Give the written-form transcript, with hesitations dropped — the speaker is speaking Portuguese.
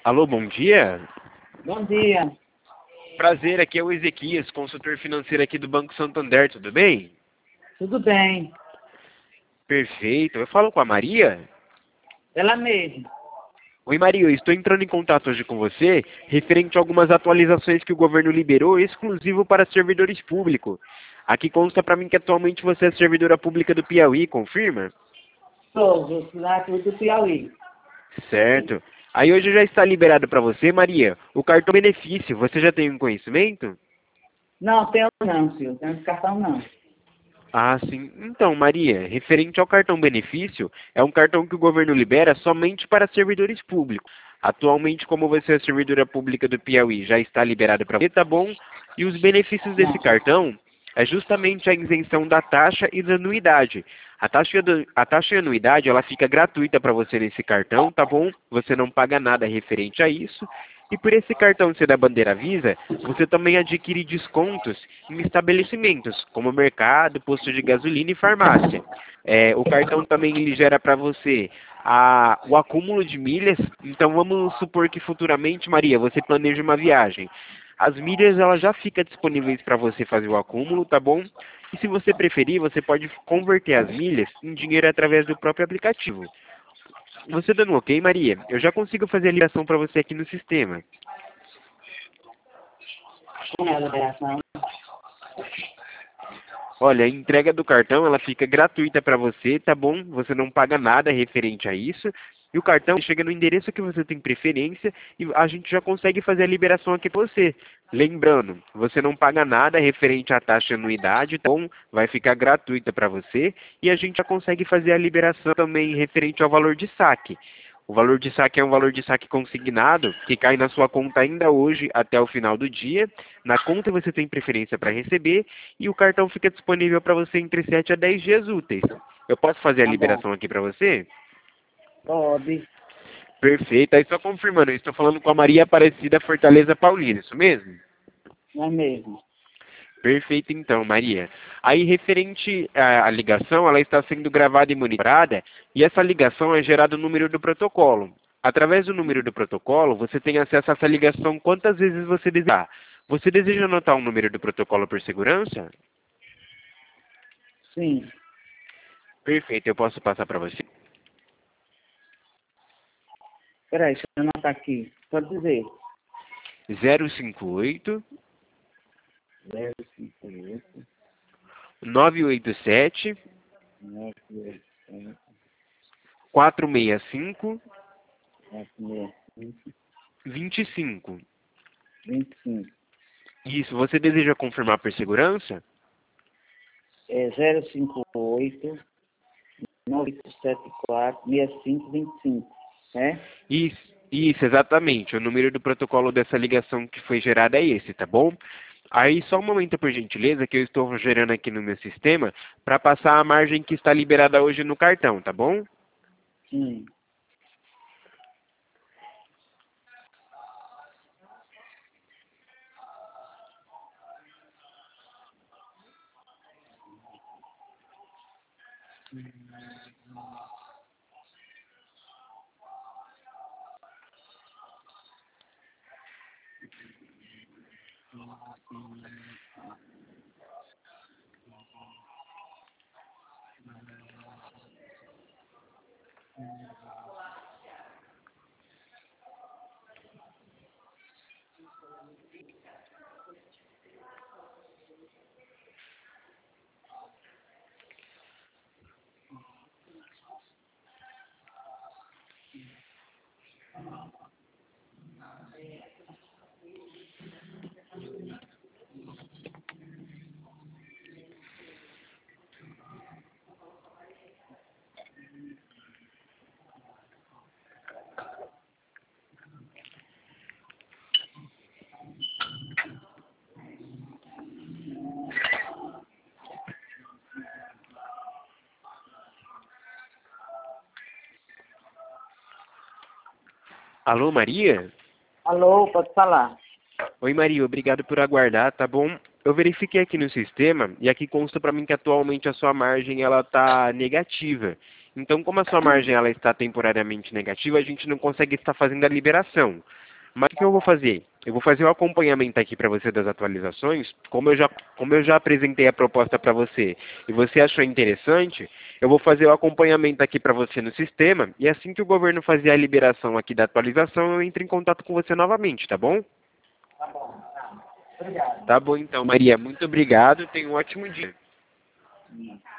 Alô, bom dia. Bom dia. Prazer, aqui é o Ezequias, consultor financeiro aqui do Banco Santander, tudo bem? Tudo bem? Perfeito. Eu falo com a Maria? Ela mesma. Oi, Maria, eu estou entrando em contato hoje com você referente a algumas atualizações que o governo liberou exclusivo para servidores públicos. Aqui consta para mim que atualmente você é servidora pública do Piauí, confirma? Sou lá do Piauí. Certo. Aí hoje já está liberado para você, Maria, o cartão benefício. Você já tem um conhecimento? Não, tenho não, filho. Tenho esse cartão não. Ah, sim. Então, Maria, referente ao cartão benefício, é um cartão que o governo libera somente para servidores públicos. Atualmente, como você é servidora pública do Piauí, já está liberado para você, tá bom? E os benefícios desse Não. cartão é justamente a isenção da taxa e da anuidade. A taxa e a anuidade, ela fica gratuita para você nesse cartão, tá bom? Você não paga nada referente a isso. E por esse cartão ser da bandeira Visa, você também adquire descontos em estabelecimentos, como mercado, posto de gasolina e farmácia. O cartão também ele gera para você o acúmulo de milhas. Então vamos supor que futuramente, Maria, você planeja uma viagem. As milhas elas já ficam disponíveis para você fazer o acúmulo, tá bom? E se você preferir, você pode converter as milhas em dinheiro através do próprio aplicativo. Você dando um ok, Maria? Eu já consigo fazer a ligação para você aqui no sistema. Como é a liberação? Olha, a entrega do cartão ela fica gratuita para você, tá bom? Você não paga nada referente a isso. E o cartão chega no endereço que você tem preferência e a gente já consegue fazer a liberação aqui para você. Lembrando, você não paga nada referente à taxa e anuidade, então vai ficar gratuita para você e a gente já consegue fazer a liberação também referente ao valor de saque. O valor de saque é um valor de saque consignado que cai na sua conta ainda hoje até o final do dia. Na conta você tem preferência para receber e o cartão fica disponível para você entre 7 a 10 dias úteis. Eu posso fazer a Tá bom. liberação aqui para você? Pode. Perfeito. Aí só confirmando, eu estou falando com a Maria Aparecida Fortaleza Paulina, isso mesmo? Não é mesmo? Perfeito então, Maria. Aí referente à ligação, ela está sendo gravada e monitorada e essa ligação é gerada o número do protocolo. Através do número do protocolo, você tem acesso a essa ligação quantas vezes você desejar. Você deseja anotar o número do protocolo por segurança? Sim. Perfeito, eu posso passar para você. Peraí, deixa eu anotar aqui. Pode dizer. 058 058 987 987 465 465 25. 25. Isso, você deseja confirmar por segurança? É 058 974 6525. É? Isso, exatamente. O número do protocolo dessa ligação que foi gerada é esse, tá bom? Aí, só um momento, por gentileza, que eu estou gerando aqui no meu sistema para passar a margem que está liberada hoje no cartão, tá bom? Sim. Alô, Maria? Alô, pode falar. Oi, Maria, obrigado por aguardar, tá bom? Eu verifiquei aqui no sistema e aqui consta para mim que atualmente a sua margem ela tá negativa. Então, como a sua margem ela está temporariamente negativa, a gente não consegue estar fazendo a liberação. Mas o que eu vou fazer? Eu vou fazer o acompanhamento aqui para você das atualizações. Como eu já apresentei a proposta para você e você achou interessante, eu vou fazer o acompanhamento aqui para você no sistema. E assim que o governo fazer a liberação aqui da atualização, eu entro em contato com você novamente, tá bom? Tá bom, tá. Obrigado. Tá bom então, Maria. Muito obrigado. Tenha um ótimo dia.